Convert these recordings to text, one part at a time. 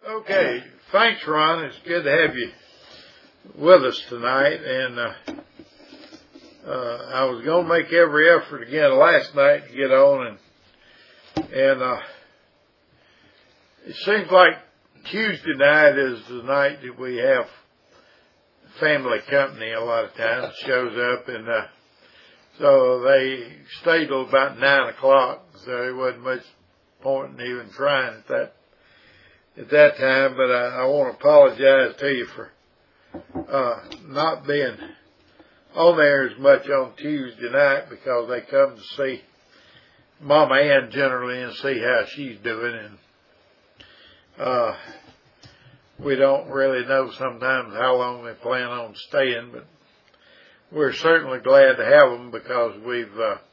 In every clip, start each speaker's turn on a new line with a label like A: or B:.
A: Okay, thanks, Ron. It's good to have you with us tonight. And I was going to make every effort again last night to get on, and it seems like Tuesday night is the night that we have family company. A lot of times shows up, and so they stayed till about 9 o'clock. So there wasn't much point in even trying at that time, but I want to apologize to you for not being on there as much on Tuesday night, because they come to see Mama Ann generally and see how she's doing, and we don't really know sometimes how long they plan on staying, but we're certainly glad to have them, because we've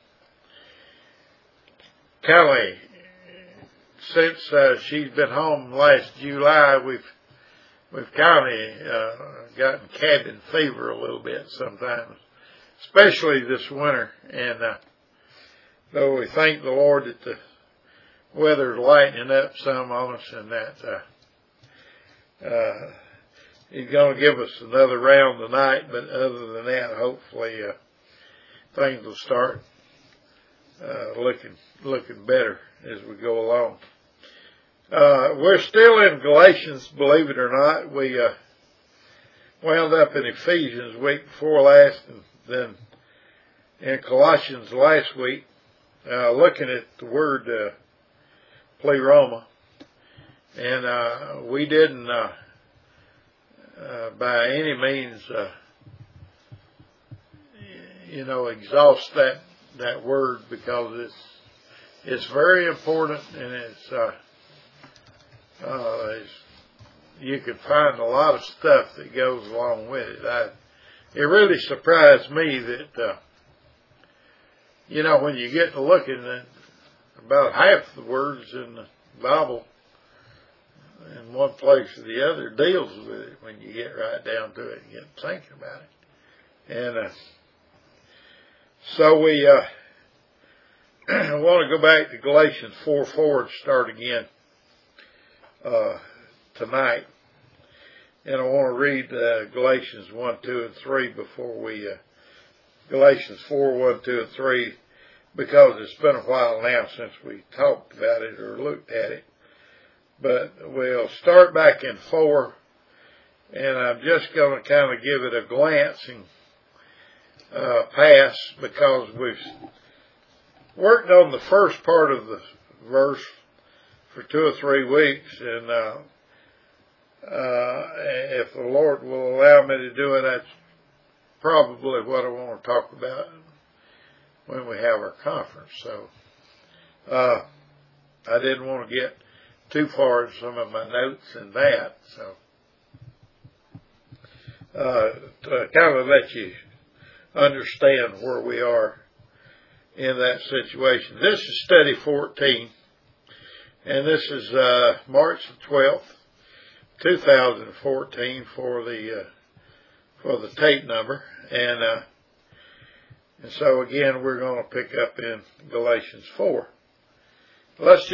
A: kind of, since she's been home last July, we've kind of gotten cabin fever a little bit sometimes, especially this winter. And though we thank the Lord that the weather's lightening up some on us, and that He's going to give us another round tonight. But other than that, hopefully things will start looking better as we go along. We're still in Galatians, believe it or not. We wound up in Ephesians week before last, and then in Colossians last week, looking at the word pleroma. And we didn't by any means exhaust that word, because it's very important, and you can find a lot of stuff that goes along with it. It really surprised me that when you get to looking at about half the words in the Bible in one place or the other deals with it when you get right down to it and get thinking about it. And so we want to go back to Galatians 4:4 and start again tonight. And I want to read Galatians 1, 2, and 3 before we Galatians 4, 1, 2, and 3, because it's been a while now since we talked about it or looked at it. But we'll start back in 4, and I'm just going to kind of give it a glancing pass, because we've worked on the first part of the verse for 2 or 3 weeks, and if the Lord will allow me to do it, that's probably what I want to talk about when we have our conference. So I didn't want to get too far in some of my notes and that, so to kind of let you understand where we are in that situation. This is study 14, and this is March the 12th, 2014 for the tape number, and so again we're going to pick up in Galatians 4. Let's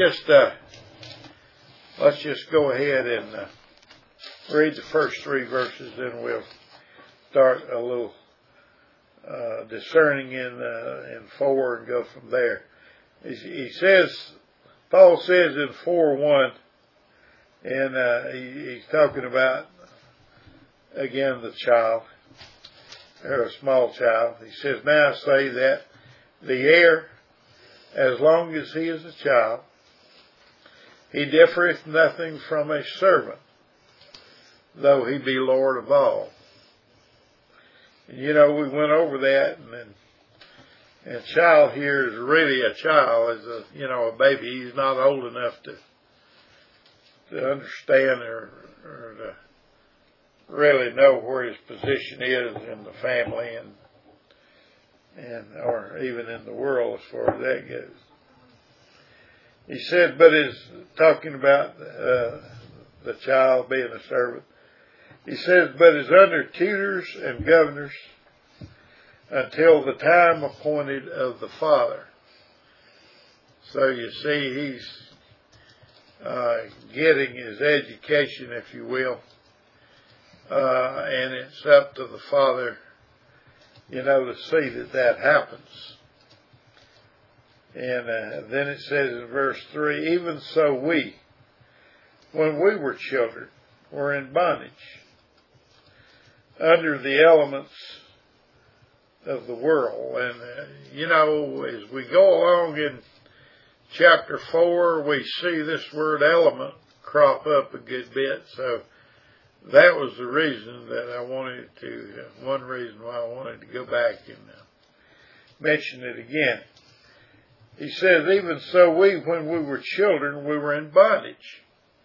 A: just go ahead and read the first 3 verses, then we'll start a little discerning in 4 and go from there. Paul says in 4:1, and he's talking about, again, the child, or a small child. He says, "Now I say that the heir, as long as he is a child, he differeth nothing from a servant, though he be Lord of all." And we went over that, and child here is really a child, as a baby. He's not old enough to understand or to really know where his position is in the family and or even in the world as far as that goes. He said, but is talking about the child being a servant. He says, but is under tutors and governors until the time appointed of the Father. So you see, getting his education, if you will. And it's up to the Father, to see that happens. And then it says in verse 3, even so we, when we were children, were in bondage, under the elements of the world. And, as we go along in chapter 4, we see this word element crop up a good bit. So that was the reason that one reason why I wanted to go back and mention it again. He says, even so we, when we were children, we were in bondage.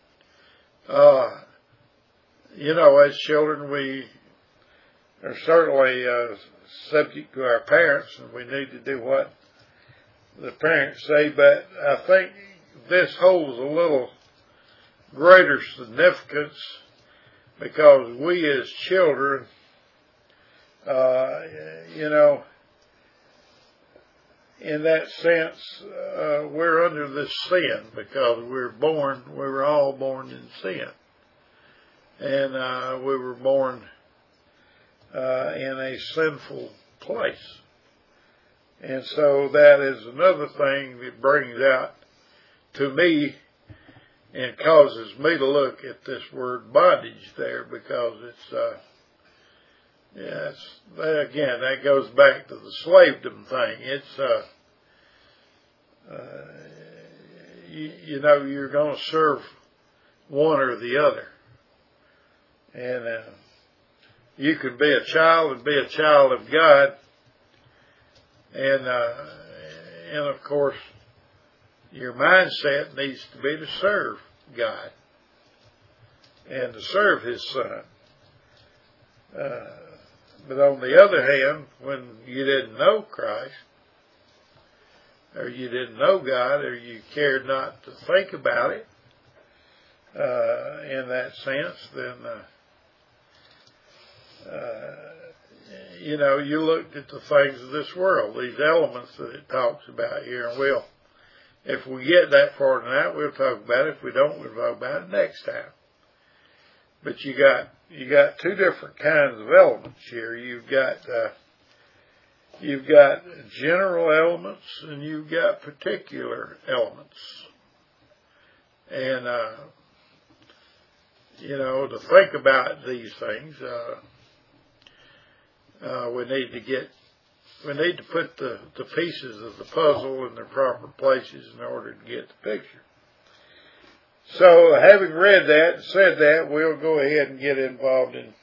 A: As children, we are certainly subject to our parents, and we need to do what the parents say, but I think this holds a little greater significance because we as children, in that sense, we're under this sin because we were all born in sin. And we were born in a sinful place. And so that is another thing that brings out to me and causes me to look at this word bondage there, because again, that goes back to the slavedom thing. It's, you're going to serve one or the other. And you can be a child and be a child of God. And of course, your mindset needs to be to serve God and to serve His Son. But on the other hand, when you didn't know Christ, or you didn't know God, or you cared not to think about it, in that sense, then, you looked at the things of this world, these elements that it talks about here, and if we get that far tonight, we'll talk about it. If we don't, we'll talk about it next time. But you got two different kinds of elements here. You've got general elements and you've got particular elements. And to think about these things, we need to put the pieces of the puzzle in their proper places in order to get the picture. So, having read that and said that, we'll go ahead and get involved in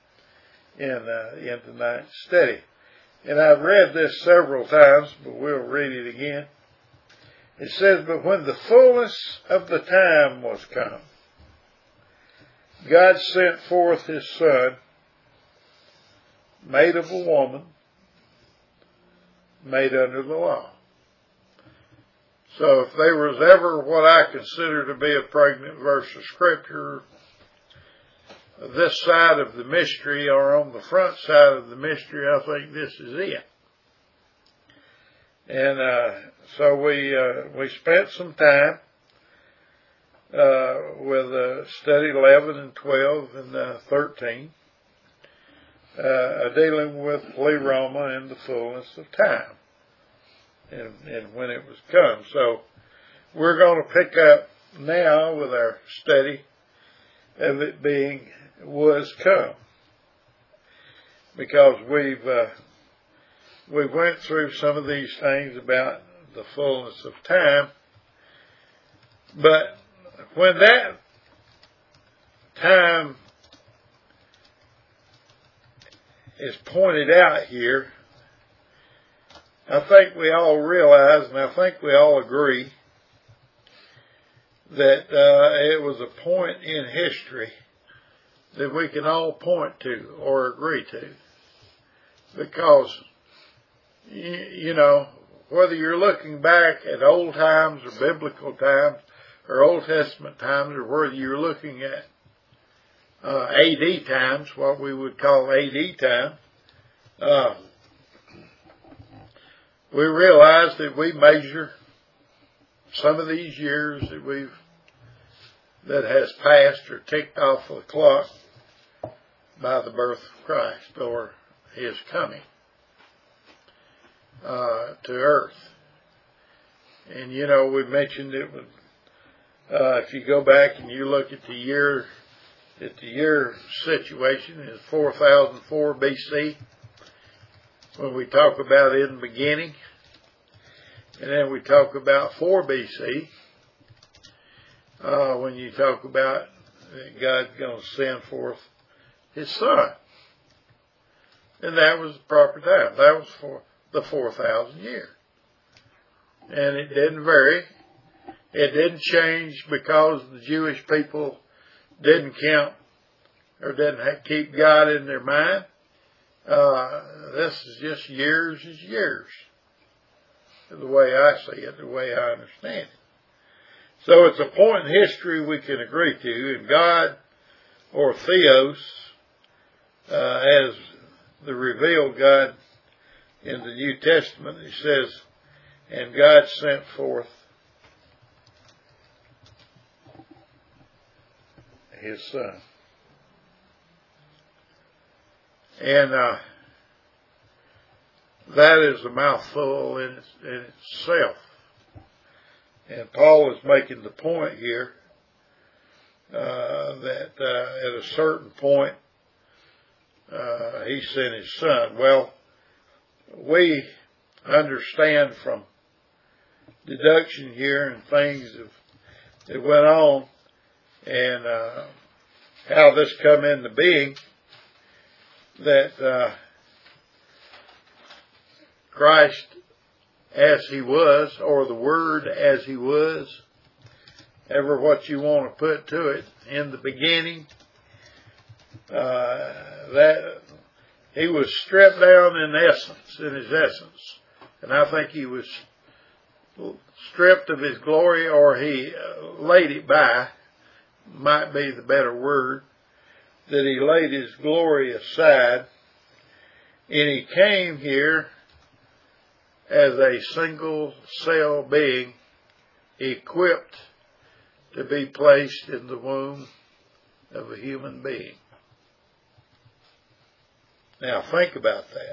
A: tonight's study. And I've read this several times, but we'll read it again. It says, but when the fullness of the time was come, God sent forth His Son, made of a woman, made under the law. So if there was ever what I consider to be a pregnant verse of Scripture, this side of the mystery or on the front side of the mystery, I think this is it. And so we spent some time with study 11 and 12 and 13, dealing with pleroma and the fullness of time, and when it was come. So we're going to pick up now with our study of it being was come, because we went through some of these things about the fullness of time, but when that time is pointed out here, I think we all realize, and I think we all agree, that it was a point in history that we can all point to or agree to. Because, whether you're looking back at old times or biblical times or Old Testament times, or whether you're looking at AD times, what we would call AD time, we realize that we measure some of these years that we've that has passed or ticked off the clock by the birth of Christ or his coming to earth. And you know, we mentioned it was, if you go back and you look at the year situation is 4004 BC when we talk about in the beginning, and then we talk about 4 BC when you talk about God's going to send forth his Son. And that was the proper time. That was for the 4,000 years. And it didn't vary. It didn't change because the Jewish people didn't count or didn't keep God in their mind. This is just years is years. The way I see it, the way I understand it. So it's a point in history we can agree to, and God, or Theos, as the revealed God in the New Testament, it says, and God sent forth his Son. And that is a mouthful in itself. And Paul is making the point here that at a certain point he sent his Son. Well, we understand from deduction here and things that went on and how this come into being, that Christ as he was, or the Word as he was, ever what you want to put to it, in the beginning, that he was stripped down in his essence. And I think he was stripped of his glory, or he laid it by, might be the better word, that he laid his glory aside, and he came here as a single cell being, equipped to be placed in the womb of a human being. Now think about that.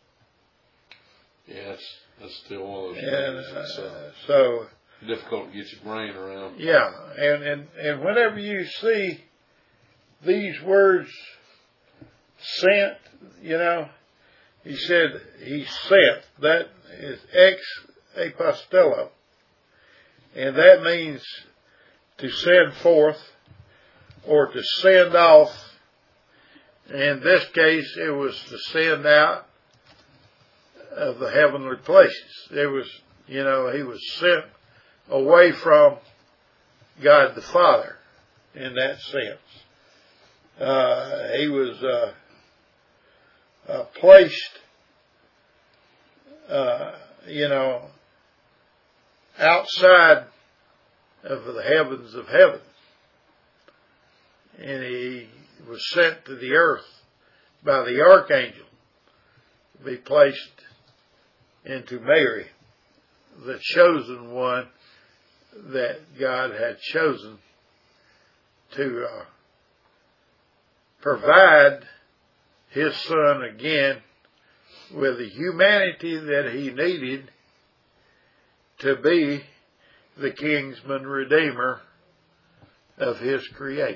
B: Yes, that's still one of those things. It's
A: so
B: difficult to get your brain around.
A: Yeah, and whenever you see these words sent, you know, he said he sent. That is ex apostello. And that means to send forth or to send off. In this case, it was to send out of the heavenly places. It was, you know, he was sent away from God the Father in that sense. He was placed, you know, outside of the heavens of heaven. And he was sent to the earth by the archangel to be placed into Mary, the chosen one that God had chosen to provide his Son again with the humanity that he needed to be the kinsman redeemer of his creation.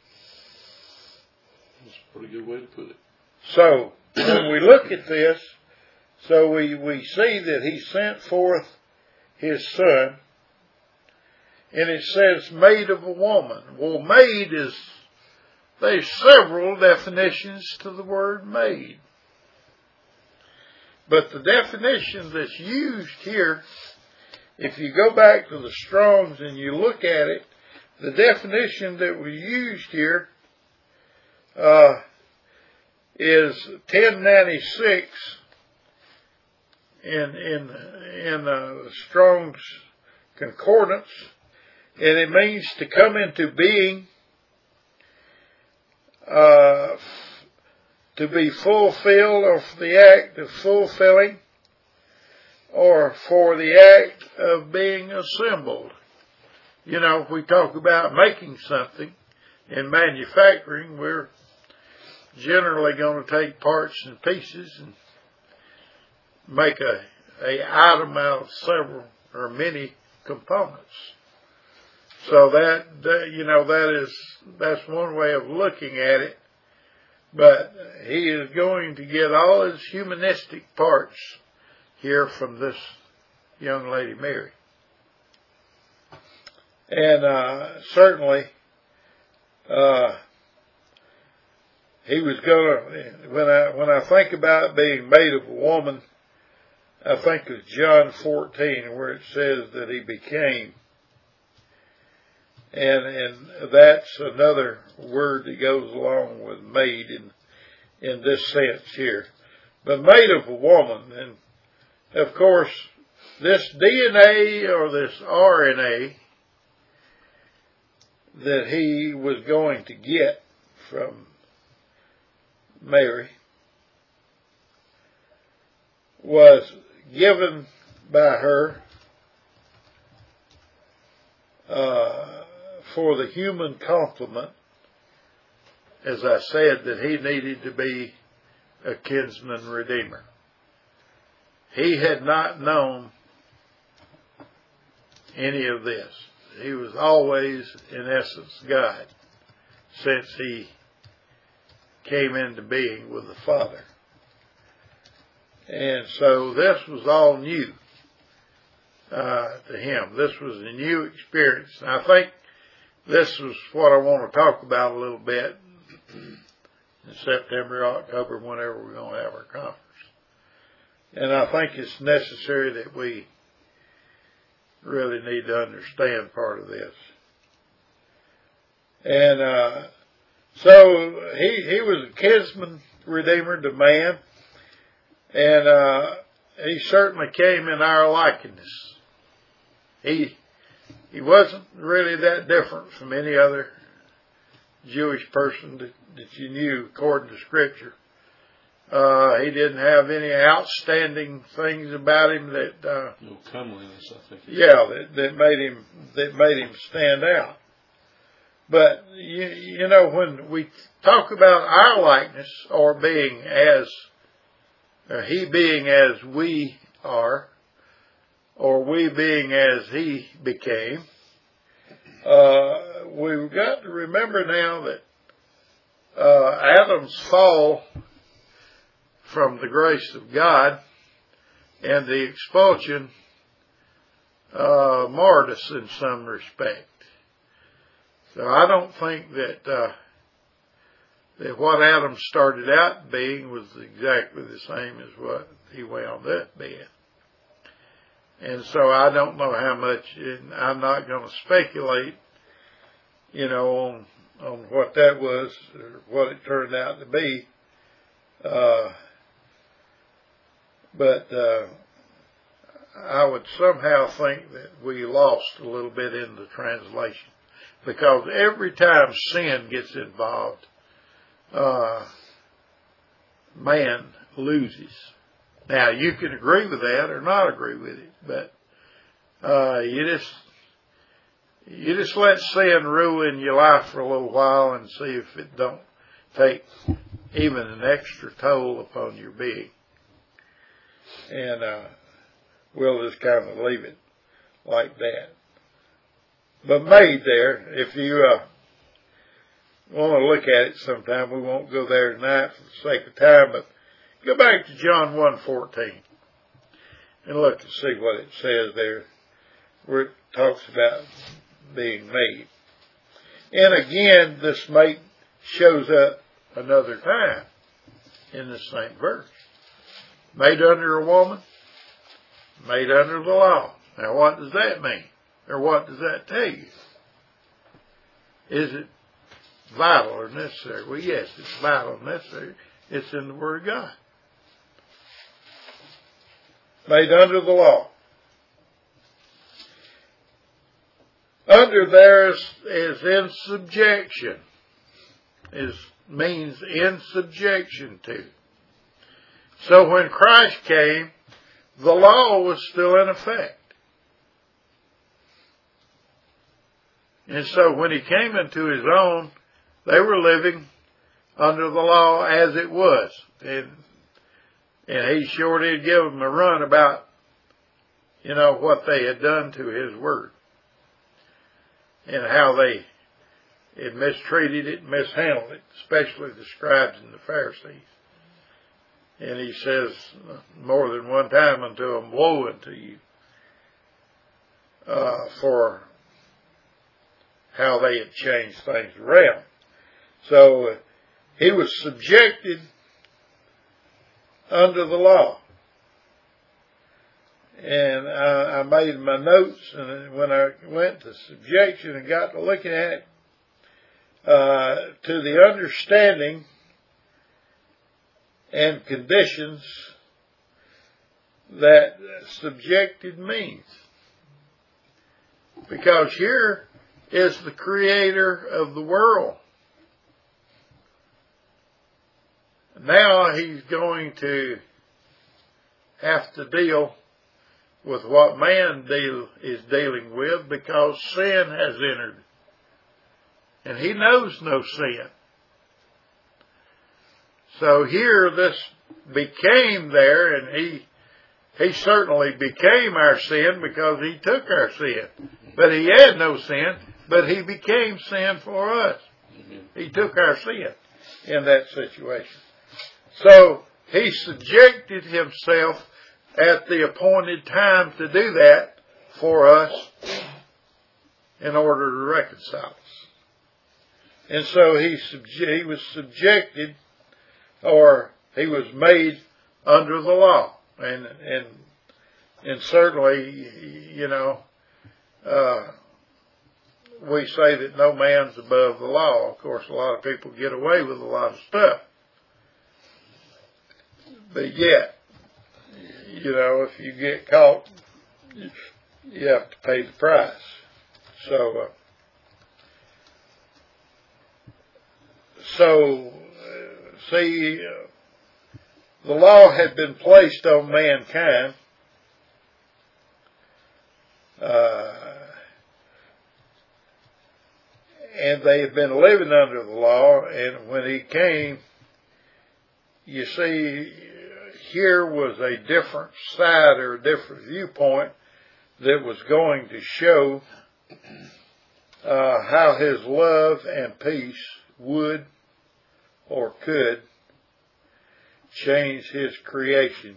B: That's a pretty good way to put it.
A: So, when we look at this, so we see that he sent forth his Son, and it says made of a woman. Well, made is, there's several definitions to the word made. But the definition that's used here, if you go back to the Strong's and you look at it, the definition that was used here is 1096 in Strong's Concordance, and it means to come into being, to be fulfilled, or for the act of fulfilling, or for the act of being assembled. if we talk about making something in manufacturing, we're generally going to take parts and pieces and make a item out of several or many components. So that's one way of looking at it. But he is going to get all his humanistic parts here from this young lady, Mary. And certainly, he was going to, when I think about being made of a woman, I think of John 14, where it says that he became. And that's another word that goes along with made in this sense here. But made of a woman. And of course, this DNA or this RNA that he was going to get from Mary was given by her for the human complement, as I said, that he needed to be a kinsman redeemer. He had not known any of this. He was always, in essence, God, since he came into being with the Father. And so this was all new to him. This was a new experience. And I think this is what I want to talk about a little bit in September, October, whenever we're going to have our conference. And I think it's necessary that we really need to understand part of this. And so he was a kinsman redeemer to man, and he certainly came in our likeness. He wasn't really that different from any other Jewish person that you knew according to Scripture. He didn't have any outstanding things about him that
B: no comeliness, I think.
A: Yeah, that made him stand out. But when we talk about our likeness, or being as he being as we are, or we being as he became, we've got to remember now that Adam's fall from the grace of God and the expulsion marred us in some respect. So I don't think that what Adam started out being was exactly the same as what he wound up being. And so I don't know how much, and I'm not going to speculate, on what that was or what it turned out to be. But I would somehow think that we lost a little bit in the translation, because every time sin gets involved, man loses. Now, you can agree with that or not agree with it, but you just let sin ruin your life for a little while and see if it don't take even an extra toll upon your being. And we'll just kind of leave it like that. But made there, if you want to look at it sometime, we won't go there tonight for the sake of time, but go back to John 1:14 and look and see what it says there, where it talks about being made. And again, this mate shows up another time in the same verse. Made under a woman, made under the law. Now what does that mean? Or what does that tell you? Is it vital or necessary? Well, yes, it's vital and necessary. It's in the Word of God. Made under the law. Under there is in subjection. Means in subjection to. So when Christ came, the law was still in effect. And so when he came into his own, they were living under the law as it was. And he sure did give them a run about, what they had done to his word. And how they had mistreated it, mishandled it, especially the scribes and the Pharisees. And he says more than one time unto them, woe unto you, for how they had changed things around. So he was subjected under the law. And I made my notes, and when I went to subjection and got to looking at it, to the understanding and conditions that subjected means. Because here is the creator of the world. Now he's going to have to deal with what man is dealing with, because sin has entered. And he knows no sin. So here this became there, and he certainly became our sin because he took our sin. But he had no sin, but he became sin for us. He took our sin in that situation. So he subjected himself at the appointed time to do that for us in order to reconcile us. And so he was subjected, or he was made under the law. And certainly, we say that no man's above the law. Of course, a lot of people get away with a lot of stuff. But yet, if you get caught, you have to pay the price. So, see, the law had been placed on mankind, and they had been living under the law, and when he came, you see, here was a different side or a different viewpoint that was going to show how his love and peace would or could change his creation,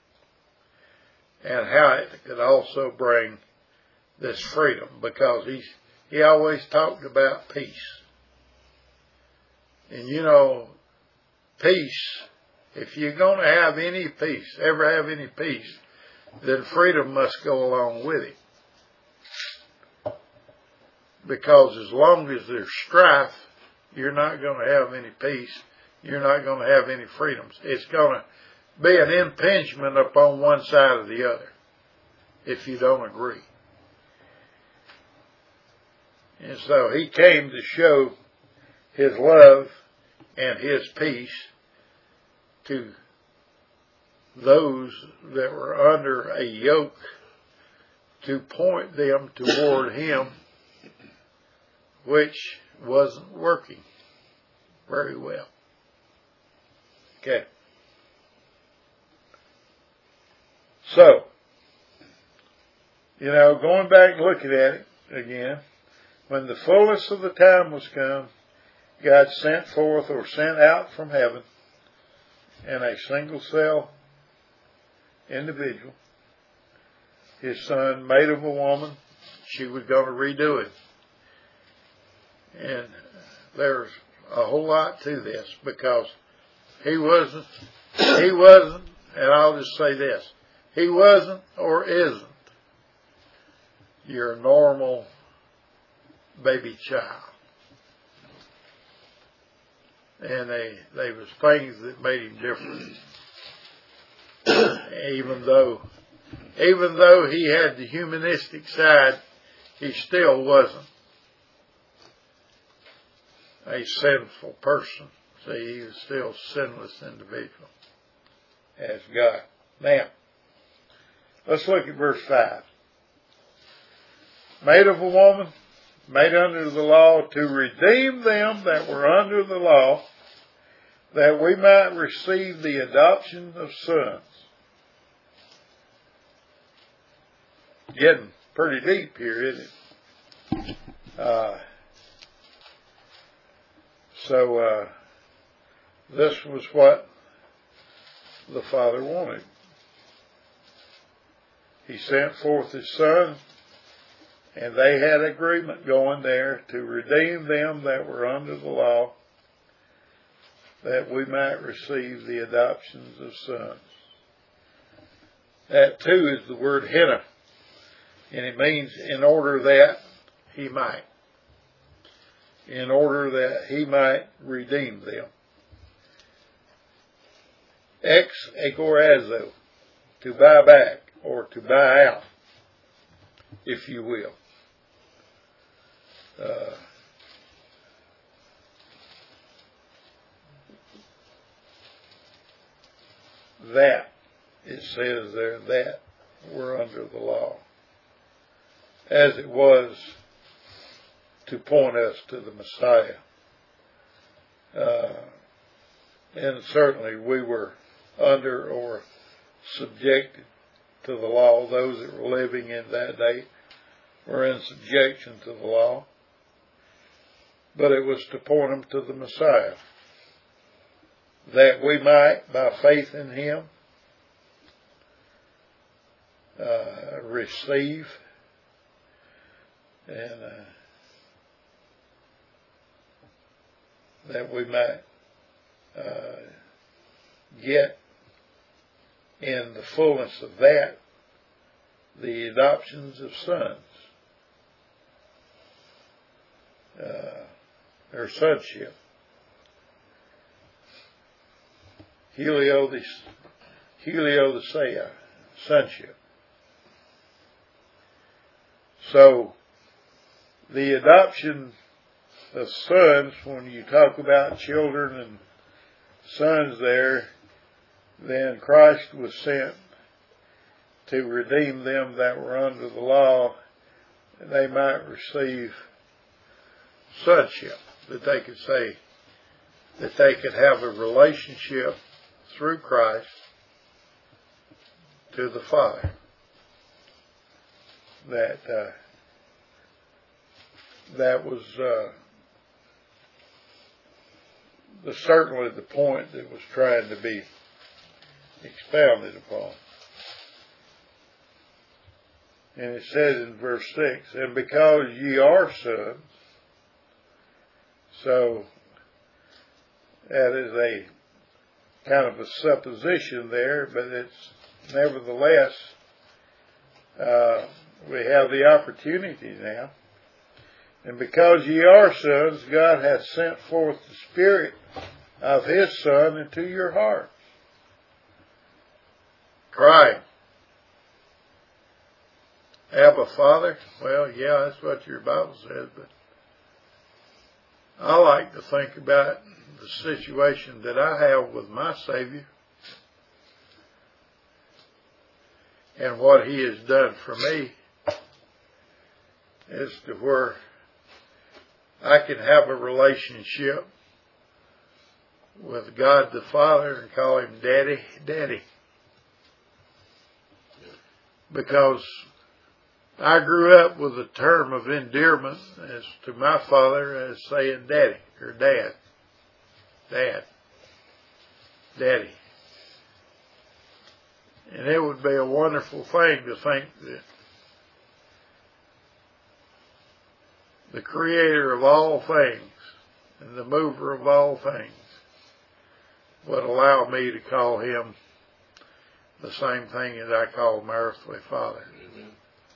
A: and how it could also bring this freedom, because he always talked about peace. And peace, if you're going to have any peace, ever have any peace, then freedom must go along with it. Because as long as there's strife, you're not going to have any peace. You're not going to have any freedoms. It's going to be an impingement upon one side or the other if you don't agree. And so he came to show his love and his peace to those that were under a yoke, to point them toward him, which wasn't working very well. Okay. So, going back and looking at it again, when the fullness of the time was come, God sent forth or sent out from heaven in a single cell individual, his son, made of a woman. She was going to redo it. And there's a whole lot to this, because he wasn't, and I'll just say this, he wasn't or isn't your normal baby child. And they was things that made him different. Even though he had the humanistic side, he still wasn't a sinful person. See, he was still a sinless individual as God. Now, let's look at verse 5. Made of a woman, made under the law, to redeem them that were under the law, that we might receive the adoption of sons. Getting pretty deep here, isn't it? So this was what the Father wanted. He sent forth His Son, and they had agreement going there to redeem them that were under the law, that we might receive the adoptions of sons. That too is the word henna, and it means in order that He might. In order that He might redeem them. Ex agorazo, to buy back, or to buy out, if you will. That, it says there, that were under the law, as it was to point us to the Messiah. And certainly we were under or subjected to the law. Those that were living in that day were in subjection to the law. But it was to point them to the Messiah, that we might, by faith in Him, receive and that we might get in the fullness of that the adoptions of sons, or sonship. Heliothesia, sonship. So, the adoption of sons, when you talk about children and sons there, then Christ was sent to redeem them that were under the law, and they might receive sonship, that they could say, that they could have a relationship through Christ to the Father. That was certainly the point that was trying to be expounded upon. And it says in verse 6, and because ye are sons, so that is a kind of a supposition there, but it's nevertheless, we have the opportunity now. And because ye are sons, God hath sent forth the Spirit of His Son into your hearts, crying, Abba, Father. Well, yeah, that's what your Bible says, but I like to think about the situation that I have with my Savior and what He has done for me, as to where I can have a relationship with God the Father and call Him Daddy, Daddy. Because I grew up with a term of endearment as to my father as saying Daddy, or Dad. Dad. Daddy. And it would be a wonderful thing to think that the Creator of all things and the mover of all things would allow me to call Him the same thing that I call my earthly father. Amen.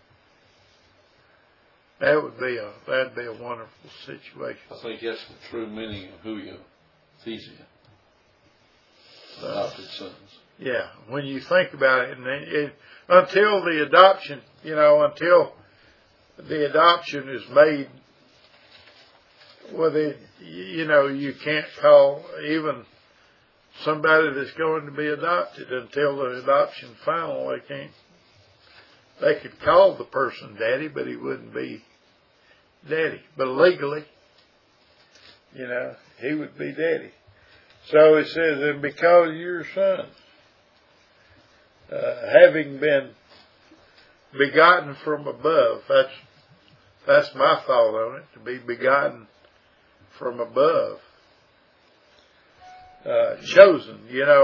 A: That'd be a wonderful situation.
B: I think that's the true meaning of huiothesia, adopted sons.
A: Yeah, when you think about it, until the adoption, until the adoption is made, you can't call even somebody that's going to be adopted until the adoption final. They could call the person Daddy, but he wouldn't be daddy. But legally, he would be daddy. So it says, and because your sons, having been begotten from above, that's my thought on it, to be begotten from above. Chosen,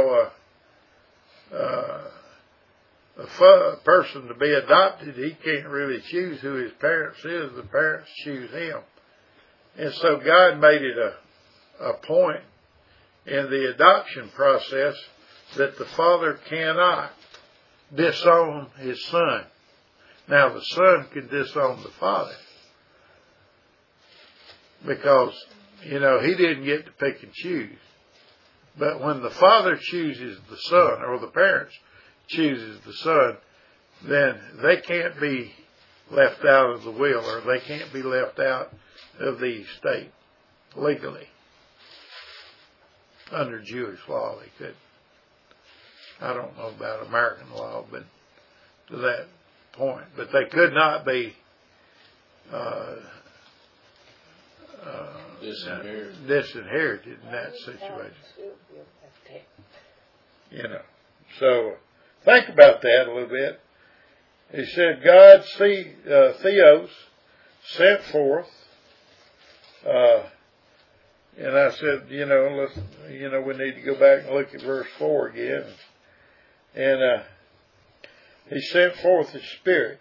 A: a person to be adopted, he can't really choose who his parents is. The parents choose him. And so God made it a point in the adoption process that the father cannot disown his son. Now the son can disown the father because, he didn't get to pick and choose. But when the father chooses the son, or the parents chooses the son, then they can't be left out of the will, or they can't be left out of the estate legally. Under Jewish law, they could. I don't know about American law, but to that point. But they could not be disinherited in that situation. So think about that a little bit. He said, God, Theos, sent forth. And I said, we need to go back and look at verse 4 again. And he sent forth his Spirit.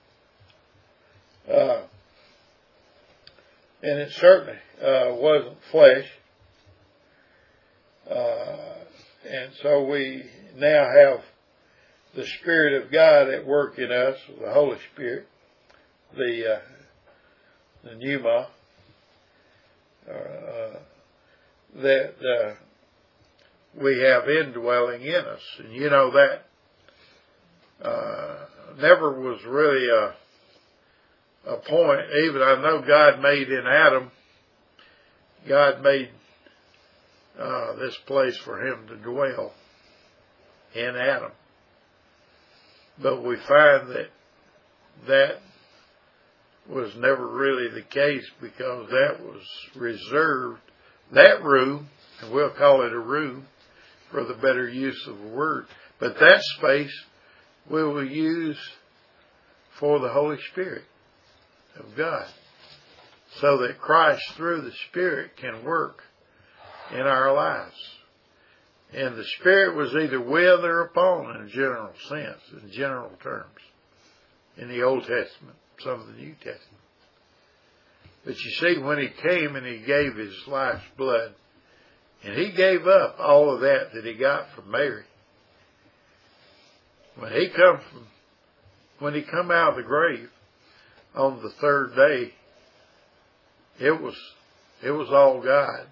A: And it certainly wasn't flesh. And so we now have the Spirit of God at work in us, the Holy Spirit, the pneuma, that we have indwelling in us. And that never was really a point. Even I know God made in Adam, God made this place for him to dwell in Adam. But we find that was never really the case, because that was reserved, that room, and we'll call it a room for the better use of the word, but that space we will use for the Holy Spirit of God, so that Christ through the Spirit can work in our lives. And the Spirit was either with or upon in a general sense, in general terms, in the Old Testament, some of the New Testament. But you see, when he came and he gave his life's blood, and he gave up all of that he got from Mary, when he come out of the grave on the third day, it was all God.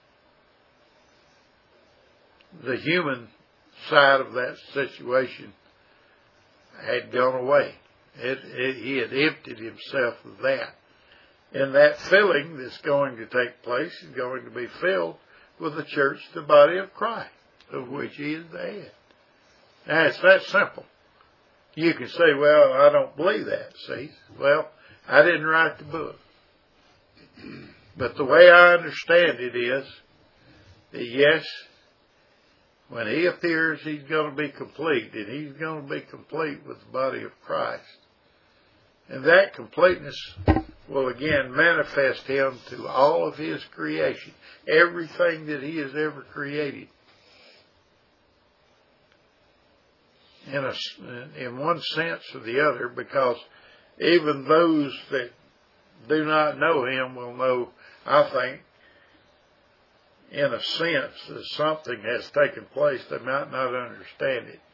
A: The human side of that situation had gone away. He had emptied himself of that. And that filling that's going to take place is going to be filled with the church, the body of Christ, of which he is the head. Now, it's that simple. You can say, well, I don't believe that, see. Well, I didn't write the book. But the way I understand it is that, yes, when he appears, he's going to be complete, and he's going to be complete with the body of Christ. And that completeness will again manifest him to all of his creation, everything that he has ever created. In one sense or the other, because even those that do not know him will know, I think, in a sense, that something has taken place. They might not understand it,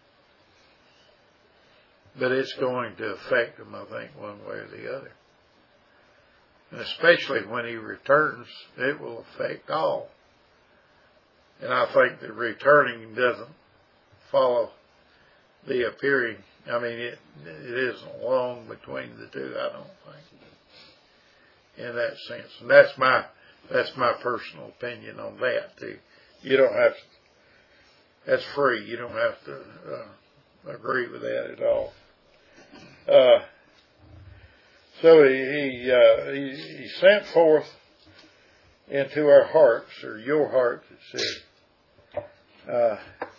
A: but it's going to affect them, I think, one way or the other. And especially when he returns, it will affect all. And I think the returning doesn't follow the appearing. I mean, it isn't long between the two, I don't think, in that sense. And that's my personal opinion on that too. You don't have to, that's free. You don't have to agree with that at all. So he sent forth into our hearts, or your hearts, it says,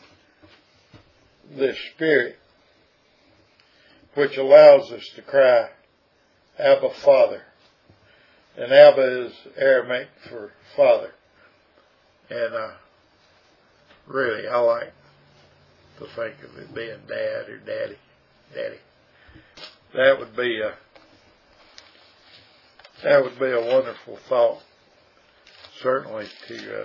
A: this Spirit, which allows us to cry, Abba, Father. And Abba is Aramaic for Father. And really, I like to think of it being Dad or Daddy. Daddy. That would be a wonderful thought, certainly to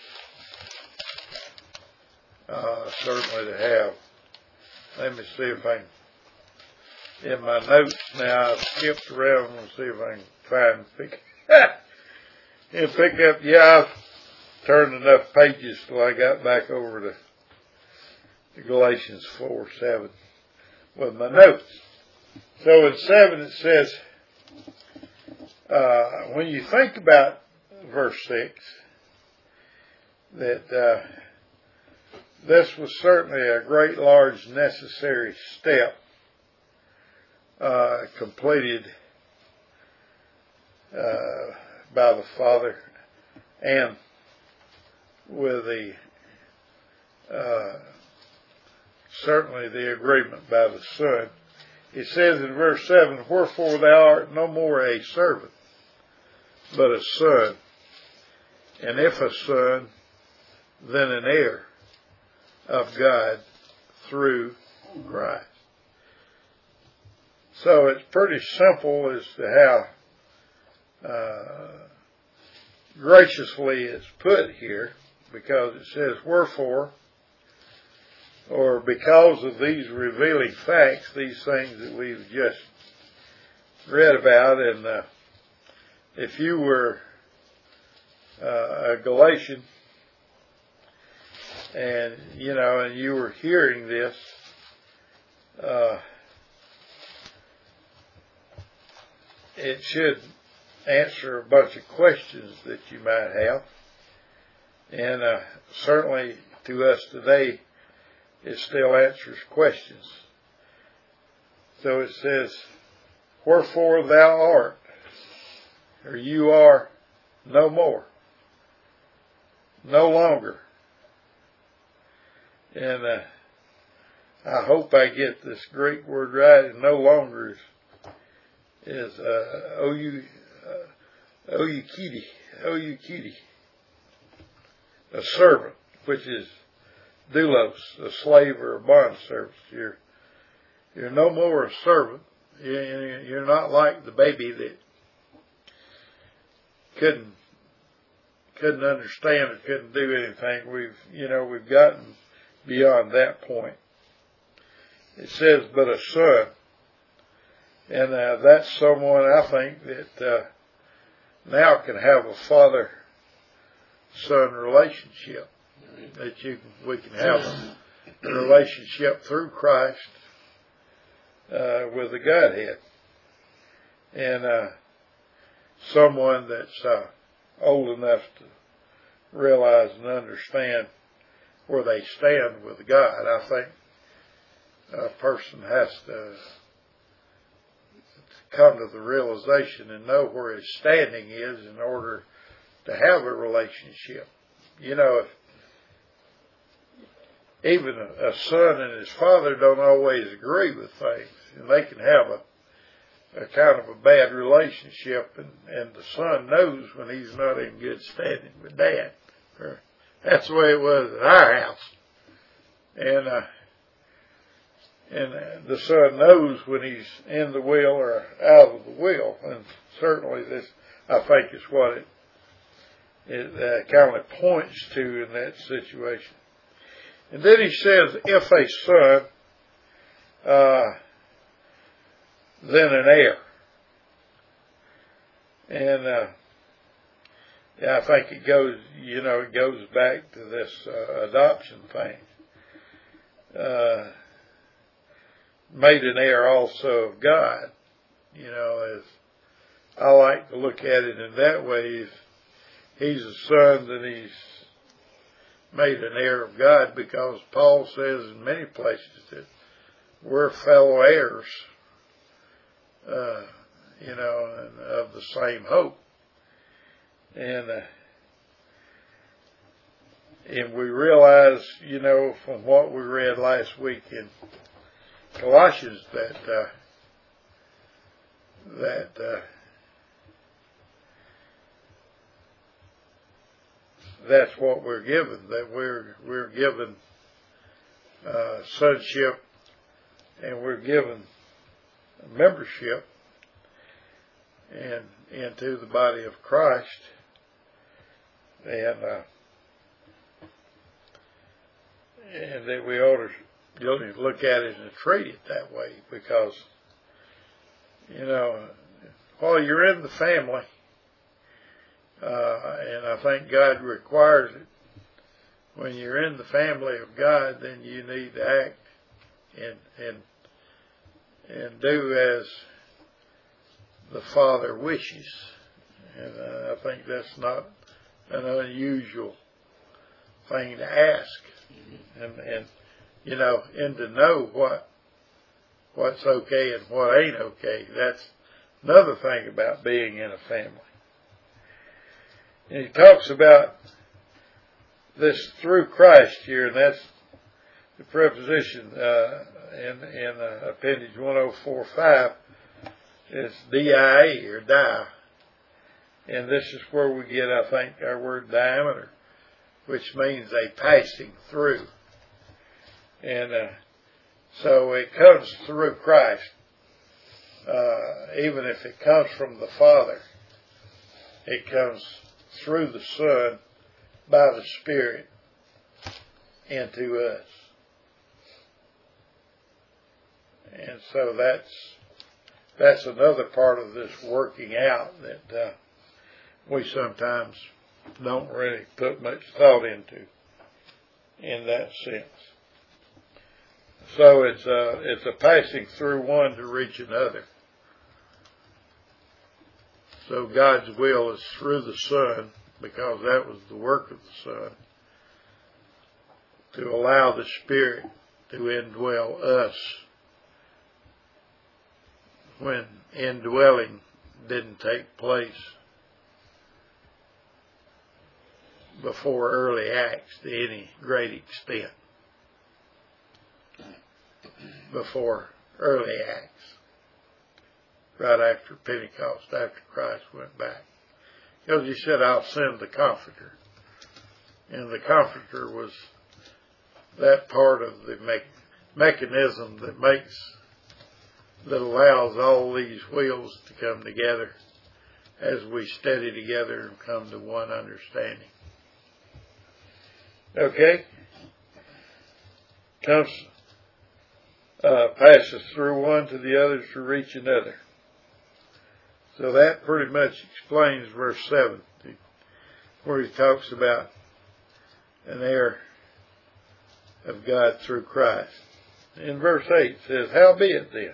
A: have. Let me see if I can, in my notes now, I've skipped around and see if I can find pick up. Yeah, I've turned enough pages till I got back over to Galatians 4:7 with my notes. So in 7 it says, when you think about verse 6, that this was certainly a great, large, necessary step completed by the Father and with the certainly the agreement by the Son. It says in verse 7, wherefore thou art no more a servant, but a son. And if a son, then an heir of God through Christ. So it's pretty simple as to how graciously it's put here, because it says, wherefore, or because of these revealing facts, these things that we've just read about. And if you were a Galatian, and you were hearing this, it should answer a bunch of questions that you might have. And certainly to us today, it still answers questions. So it says, wherefore thou art, or you are no more, no longer. And I hope I get this Greek word right. And no longer is oukidi, a servant, which is doulos, a slave or a bond servant. You're no more a servant. You're not like the baby that couldn't understand or couldn't do anything. We've gotten beyond that point. It says, but a son. And that's someone, I think, that now can have a father-son relationship. That we can have a relationship through Christ with the Godhead. And someone that's old enough to realize and understand where they stand with God. I think a person has to come to the realization and know where his standing is in order to have a relationship. If even a son and his father don't always agree with things, and they can have a kind of a bad relationship, and the son knows when he's not in good standing with dad. That's the way it was at our house. And the son knows when he's in the will or out of the will. And certainly this, I think, is what it kind of points to in that situation. And then he says, if a son, then an heir. And I think it goes back to this adoption thing. Made an heir also of God. As I like to look at it in that way. If he's a son, then he's made an heir of God, because Paul says in many places that we're fellow heirs and of the same hope. And we realize, from what we read last week in Colossians that's what we're given, that we're given sonship, and we're given membership and into the body of Christ, and that we ought to look at it and treat it that way, because while you're in the family, and I think God requires it, when you're in the family of God, then you need to act and do as the Father wishes. And I think that's not an unusual thing to ask, and to know what's okay and what ain't okay. That's another thing about being in a family. And he talks about this through Christ here, and that's the preposition in appendage 104.5 is dia or die, and this is where we get, I think, our word diameter, which means a passing through. And so it comes through Christ, even if it comes from the Father, it comes through the Son by the Spirit into us. And so that's another part of this working out that we sometimes don't really put much thought into in that sense. So it's a passing through one to reach another. So God's will is through the Son, because that was the work of the Son, to allow the Spirit to indwell us when indwelling didn't take place before early Acts to any great extent. Before early Acts, right after Pentecost, after Christ went back. Because he said, I'll send the Comforter. And the Comforter was that part of the mechanism that allows all these wheels to come together as we steady together and come to one understanding. Okay? Passes through one to the other to reach another. So that pretty much explains verse 7, where he talks about an heir of God through Christ. In verse 8 it says, howbeit then,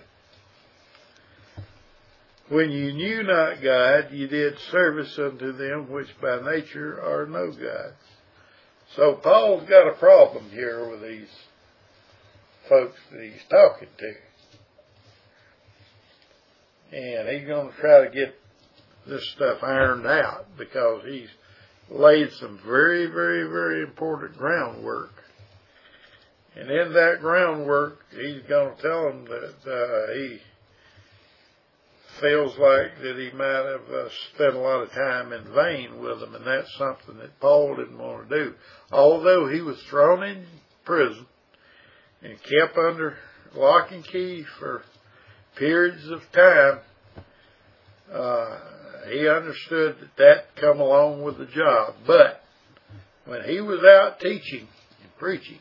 A: when you knew not God, ye did service unto them which by nature are no gods. So Paul's got a problem here with these folks that he's talking to. And he's going to try to get this stuff ironed out, because he's laid some very, very, very important groundwork. And in that groundwork, he's going to tell them that he feels like that he might have spent a lot of time in vain with them, and that's something that Paul didn't want to do. Although he was thrown in prison and kept under lock and key for periods of time, he understood that come along with the job. But when he was out teaching and preaching,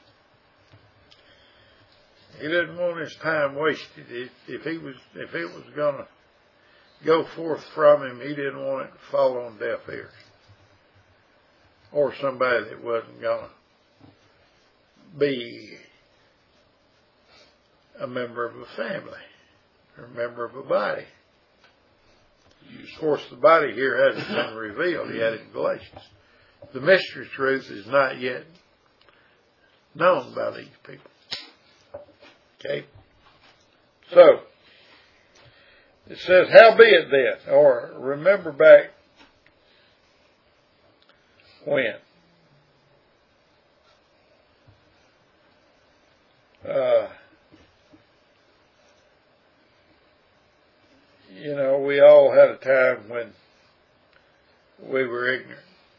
A: he didn't want his time wasted. If it was going to go forth from him, he didn't want it to fall on deaf ears, or somebody that wasn't going to be a member of a family or a member of a body. Of course, the body here hasn't been revealed yet in Galatians. The mystery truth is not yet known by these people. Okay? So, It says, howbeit then, or remember back when. We all had a time when we were ignorant,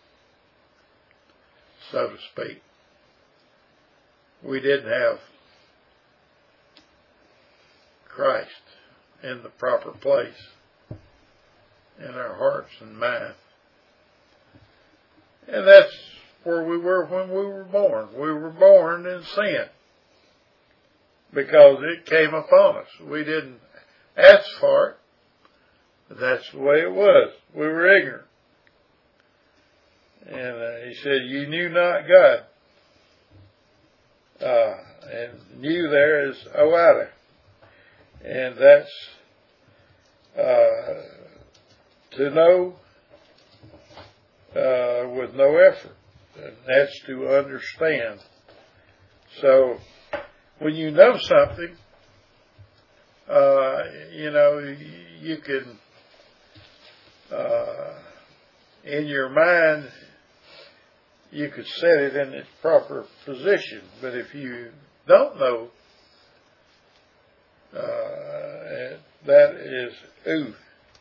A: so to speak. We didn't have Christ in the proper place in our hearts and minds. And that's where we were when we were born. We were born in sin because it came upon us. We didn't ask for it. That's the way it was. We were ignorant. And he said, you knew not God. And knew there is oada. And that's to know with no effort. And that's to understand. So when you know something, you can in your mind, you could set it in its proper position. But if you don't know, that is ooh.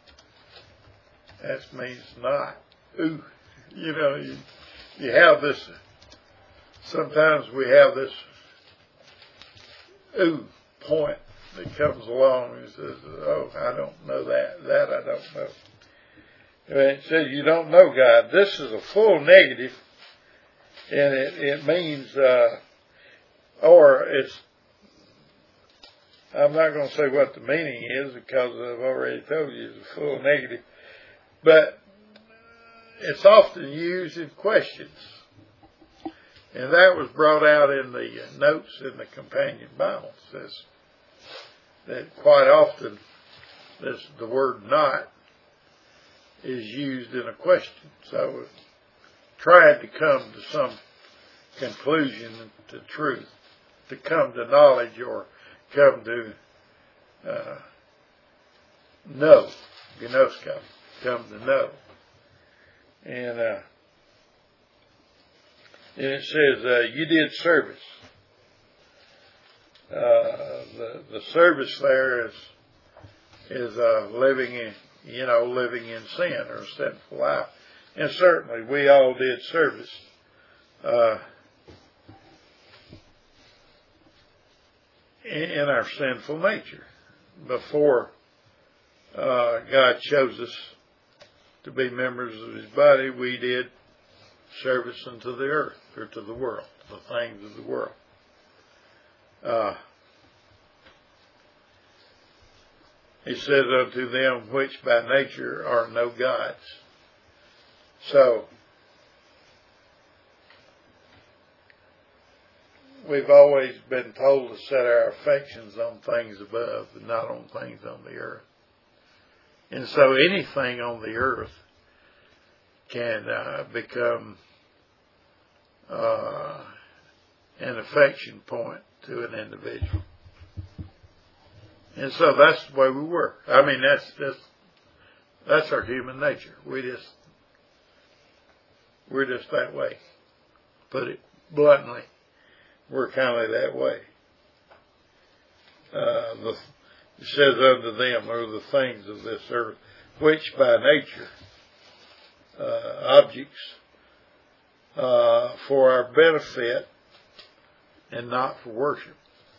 A: That means not ooh. You have this, sometimes we have this ooh point that comes along and says, oh, I don't know that. That I don't know. And it says you don't know God. This is a full negative, and it means, or it's, I'm not going to say what the meaning is because I've already told you it's a full negative, but it's often used in questions. And that was brought out in the notes in the companion Bible. It says that quite often the word not is used in a question. So trying to come to some conclusion to truth, to come to knowledge or come to know, gnosko, come to know. And it says, you did service. The service there is living in sin or a sinful life. And certainly we all did service. In our sinful nature. Before God chose us to be members of His body, we did service unto the earth, or to the world, the things of the world. He says unto them which by nature are no gods. So, we've always been told to set our affections on things above and not on things on the earth. And so anything on the earth can become an affection point to an individual. And so that's the way we were. I mean, that's our human nature. We're just that way. Put it bluntly, we're kind of that way. It says unto them are the things of this earth, which by nature, objects, for our benefit and not for worship.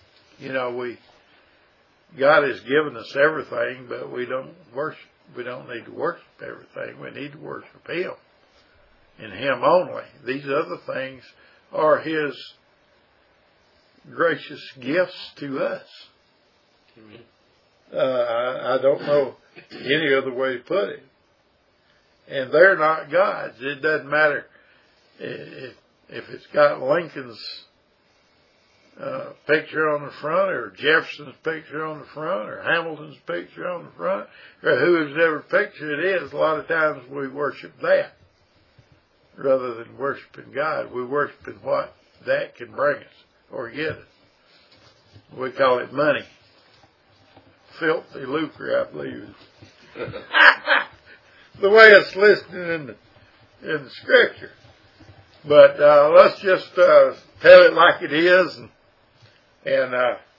A: God has given us everything, but we don't worship. We don't need to worship everything. We need to worship Him and Him only. These other things are His gracious gifts to us. Amen. I don't know any other way to put it. And they're not God's. It doesn't matter if it's got Lincoln's picture on the front, or Jefferson's picture on the front, or Hamilton's picture on the front, or whoever picture it is. A lot of times we worship that rather than worshiping God. We worship in what that can bring us or get us. We call it money. filthy lucre, I believe. The way it's listed in the scripture. But let's just tell it like it is, and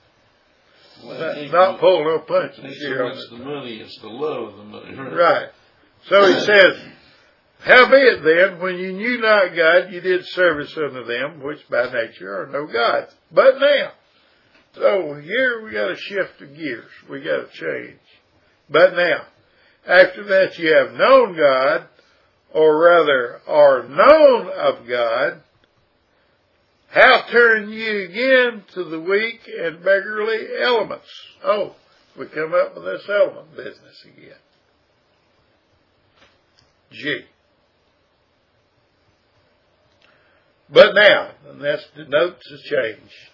A: not pull no punches here.
B: It's the money, it's the love of the money.
A: Right. So he says, howbeit then, when you knew not God, you did service unto them, which by nature are no gods. But now, so here we got to shift the gears. We got to change. But now, after that you have known God, or rather are known of God, how turn ye again to the weak and beggarly elements? Oh, we come up with this element business again. G. But now, and that denotes a change.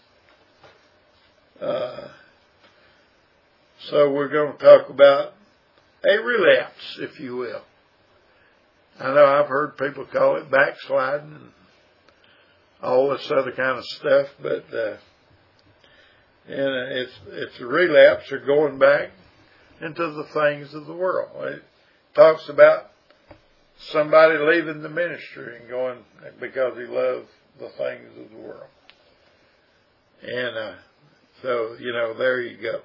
A: So we're going to talk about a relapse, if you will. I know I've heard people call it backsliding and all this other kind of stuff, but it's a relapse or going back into the things of the world. It talks about somebody leaving the ministry and going because he loves the things of the world. And so, there you go.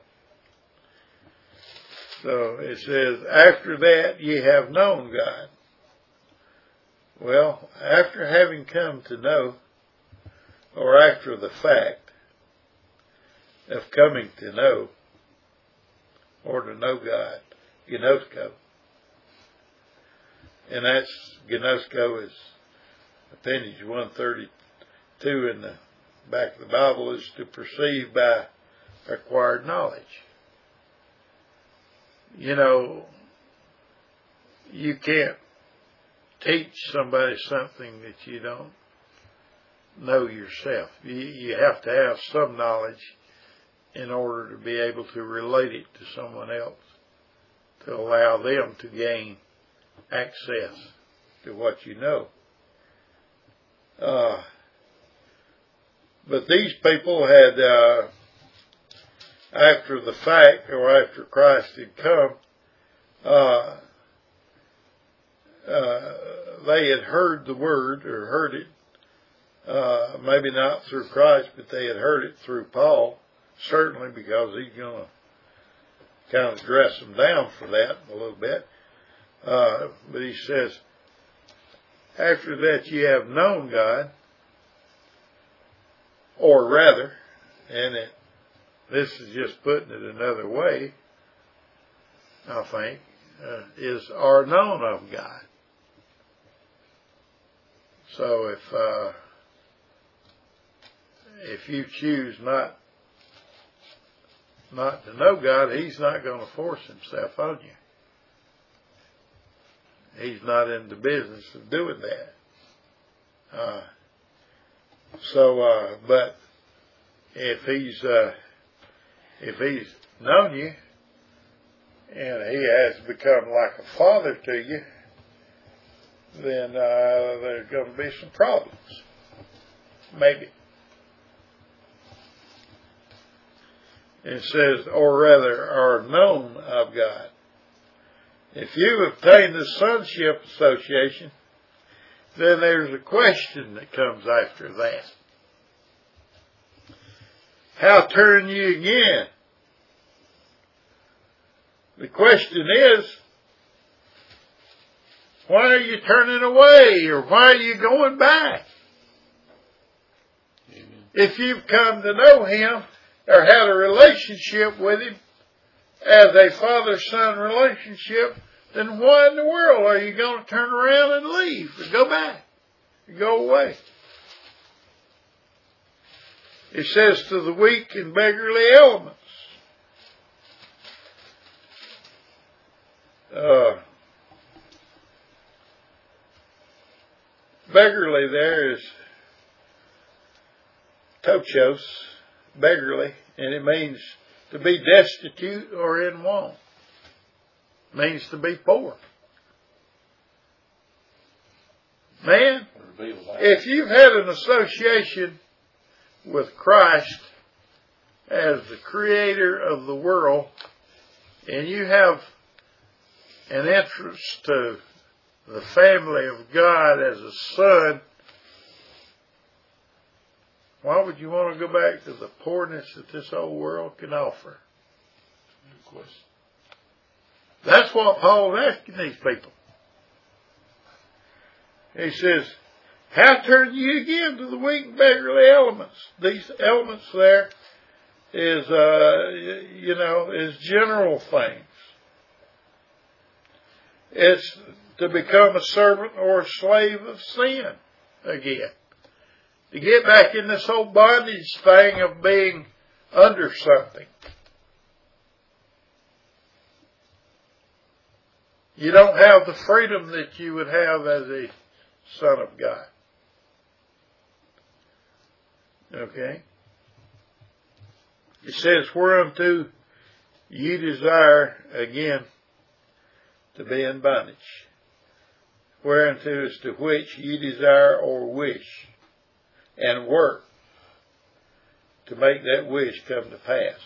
A: So it says, after that ye have known God. Well, after having come to know, or after the fact of coming to know, or to know God, gnosko. And that's, gnosko is appendage 132 in the back of the Bible, is to perceive by acquired knowledge. You can't teach somebody something that you don't know yourself. You have to have some knowledge in order to be able to relate it to someone else, to allow them to gain access to what you know. But these people had, after the fact, or after Christ had come, they had heard the word, or heard it, maybe not through Christ, but they had heard it through Paul, certainly, because he's going to kind of dress them down for that a little bit. But he says, after that ye have known God, or rather, and this is just putting it another way, I think, is are known of God. So if you choose not to know God, He's not going to force Himself on you. He's not in the business of doing that. But if He's known you, and He has become like a father to you, then there's going to be some problems. Maybe. It says, or rather, are known of God. If you obtain the sonship association, then there's a question that comes after that. How turn you again? The question is, why are you turning away, or why are you going back? Amen. If you've come to know Him, or had a relationship with Him, as a father-son relationship, then why in the world are you going to turn around and leave, or go back, or go away? It says to the weak and beggarly elements. Beggarly there is tochos, beggarly, and it means to be destitute or in want. It means to be poor. Man, if you've had an association with Christ as the creator of the world, and you have an interest to the family of God as a son, why would you want to go back to the poorness that this old world can offer?
B: Good question.
A: That's what Paul's asking these people. He says, how turn you again to the weak and beggarly elements? These elements there is, is general things. It's to become a servant or a slave of sin again. To get back in this whole bondage thing of being under something. You don't have the freedom that you would have as a son of God. Okay? It says, whereunto you desire, again, to be in bondage. Whereunto is to which you desire or wish, and work to make that wish come to pass.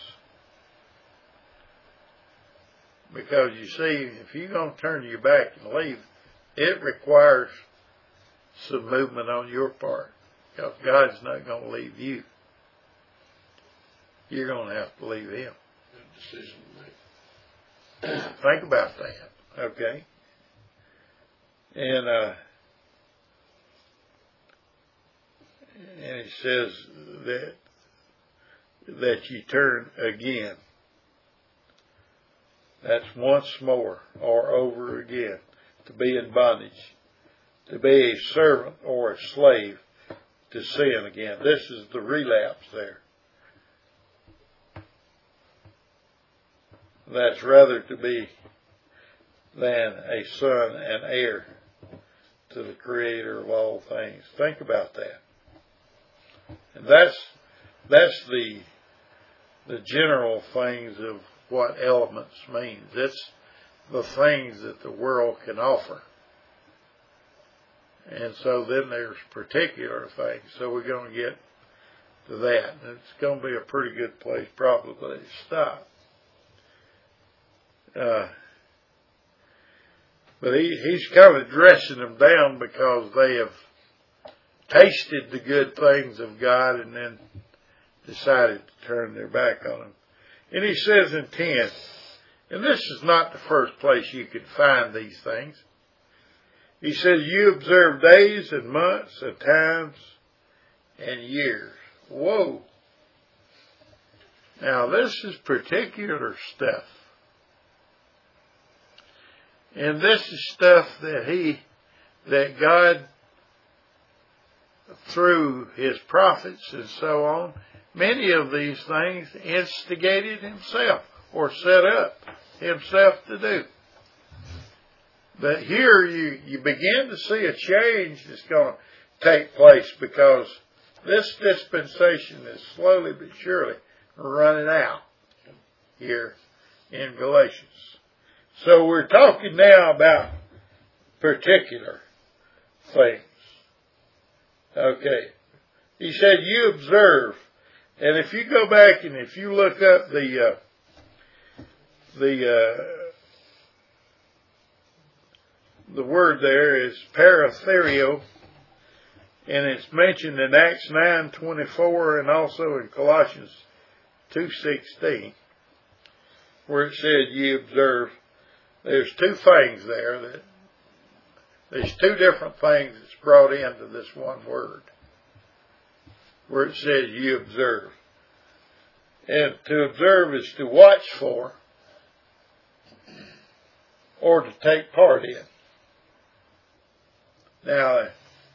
A: Because you see, if you're going to turn your back and leave, it requires some movement on your part. Because God's not going to leave you. You're going to have to leave Him.
B: Good decision to make.
A: Think about that. Okay? And it says that you turn again. That's once more or over again. To be in bondage. To be a servant or a slave to sin again. This is the relapse there. That's rather to be than a son and heir to the Creator of all things. Think about that. And that's the general things of what elements means. It's the things that the world can offer. And so then there's particular things. So we're going to get to that. And it's going to be a pretty good place probably to stop. But he's kind of dressing them down because they have tasted the good things of God and then decided to turn their back on Him. And he says in 10, and this is not the first place you can find these things. He says, you observe days and months and times and years. Whoa. Now this is particular stuff. And this is stuff that God, through His prophets and so on, many of these things instigated Himself or set up Himself to do. But here you begin to see a change that's going to take place because this dispensation is slowly but surely running out here in Galatians. So we're talking now about particular things. Okay. He said, you observe. And if you go back and if you look up the word there is paratherio, and it's mentioned in Acts 9:24 and also in Colossians 2:16, where it said, ye observe. There's two things there. There's two different things that's brought into this one word, where it says, you observe. And to observe is to watch for or to take part in. Now,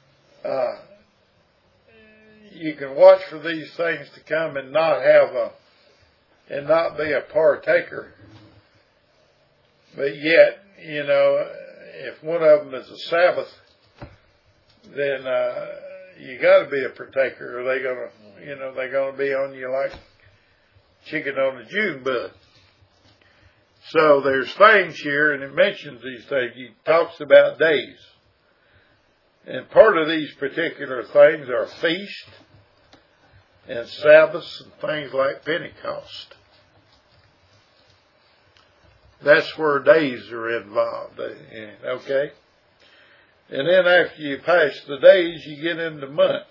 A: you can watch for these things to come and not be a partaker. But yet, if one of them is a Sabbath, then you got to be a partaker, or they're gonna be on you like chicken on a June bug. So there's things here, and it mentions these things. He talks about days. And part of these particular things are feast and Sabbaths and things like Pentecost. That's where days are involved, okay? And then after you pass the days, you get into months.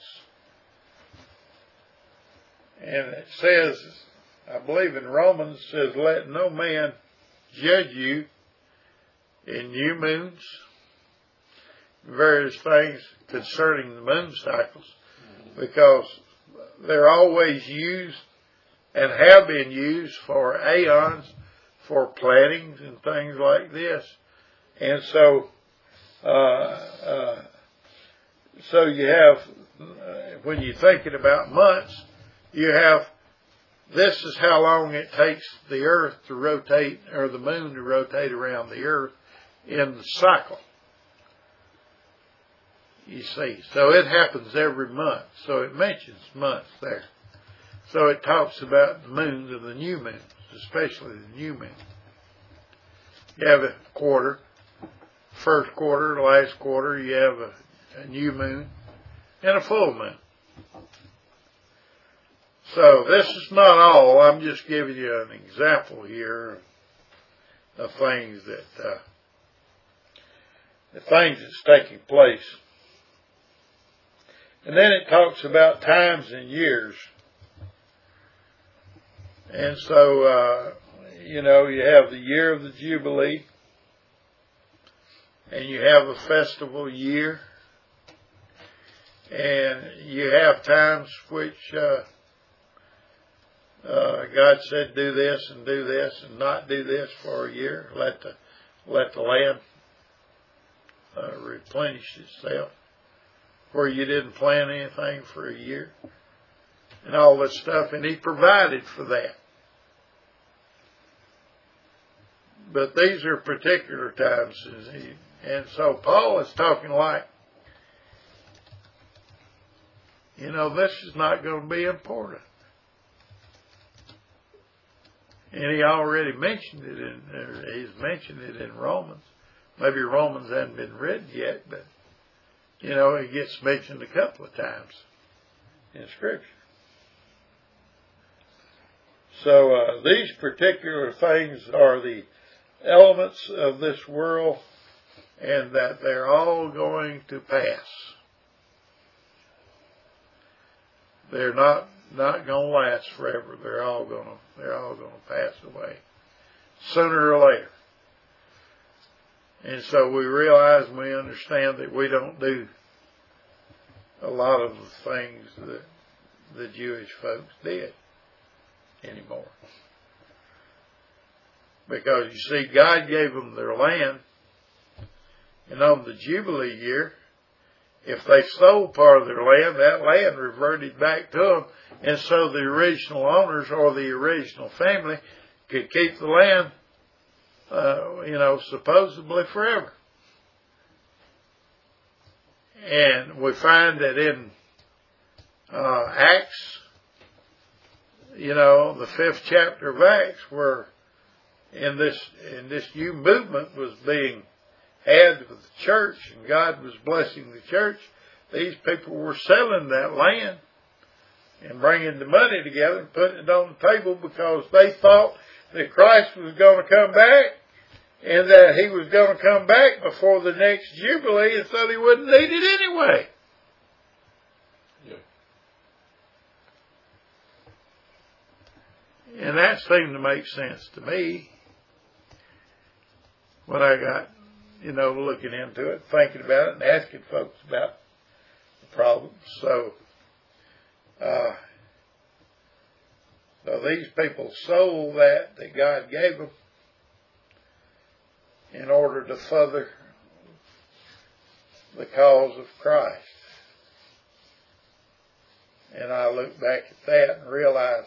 A: And it says, I believe in Romans, it says, let no man judge you in new moons, various things concerning the moon cycles, because they're always used and have been used for aeons, for plantings and things like this. And so, you have, when you're thinking about months, you have, this is how long it takes the earth to rotate, or the moon to rotate around the earth in the cycle. You see, so it happens every month. So it mentions months there. So it talks about the moons and the new moons, especially the new moon. You have a quarter, first quarter, last quarter, you have a new moon and a full moon. So this is not all. I'm just giving you an example here of things that's taking place. And then it talks about times and years. And so, you have the year of the Jubilee, and you have a festival year, and you have times which God said do this and not do this for a year. Let the land replenish itself, where you didn't plant anything for a year, and all this stuff, and He provided for that. But these are particular times, and so Paul is talking like, this is not going to be important. And he already mentioned it he's mentioned it in Romans. Maybe Romans hasn't been written yet, but, it gets mentioned a couple of times in Scripture. So these particular things are the elements of this world, and that they're all going to pass. They're not going to last forever. They're all going to pass away sooner or later. And so we realize and we understand that we don't do a lot of the things that the Jewish folks did anymore. Because you see, God gave them their land, and on the Jubilee year, if they sold part of their land, that land reverted back to them, and so the original owners or the original family could keep the land, supposedly forever. And we find that in Acts, the 5th chapter of Acts, where in this new movement was being had with the church, and God was blessing the church, these people were selling that land and bringing the money together and putting it on the table, because they thought that Christ was going to come back, and that He was going to come back before the next Jubilee, and so they wouldn't need it anyway. Yeah. And that seemed to make sense to me when I got, looking into it, thinking about it, and asking folks about the problems. So these people sold that God gave them in order to further the cause of Christ. And I look back at that and realize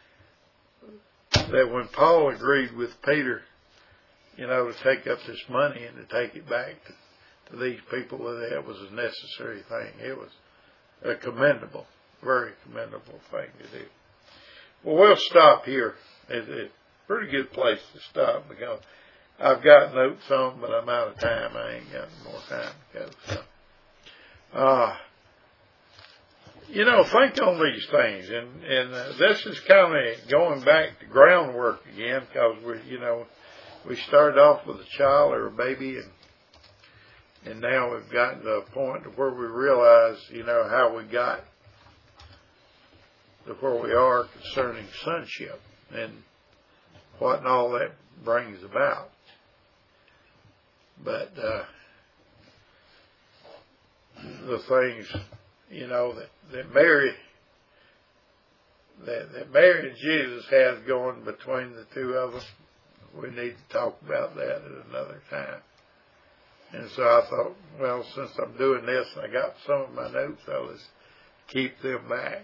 A: that when Paul agreed with Peter, to take up this money and to take it back to these people, that was a necessary thing. It was a commendable, very commendable thing to do. Well, we'll stop here. It's a pretty good place to stop, because I've got notes on, but I'm out of time. I ain't got more time to go. So, You know, think on these things, and this is kind of going back to groundwork again, because we started off with a child or a baby, and now we've gotten to a point where we realize, how we got to where we are concerning sonship and what and all that brings about. But the things, that Mary and Jesus has going between the two of them, we need to talk about that at another time. And so I thought, well, since I'm doing this and I got some of my notes, I'll just keep them back.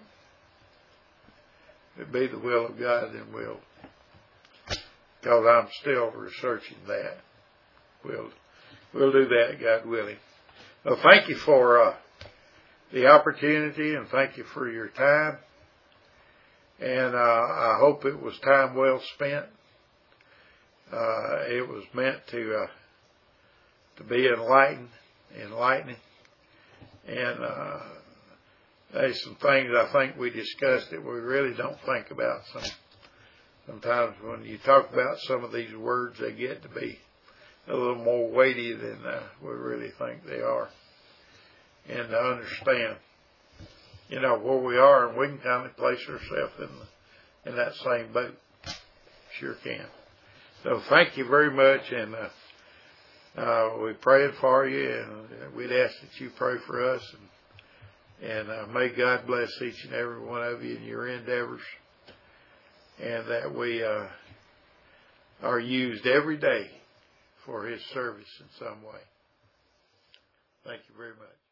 A: If it be the will of God, then we'll, because I'm still researching that. We'll do that, God willing. Well, thank you for the opportunity, and thank you for your time. And I hope it was time well spent. It was meant to be enlightening. And there's some things I think we discussed that we really don't think about. Sometimes when you talk about some of these words, they get to be a little more weighty than we really think they are. And to understand, where we are, and we can kind of place ourselves in that same boat. Sure can. So thank you very much, and we're praying for you, and we'd ask that you pray for us, and may God bless each and every one of you in your endeavors, and that we are used every day for His service in some way. Thank you very much.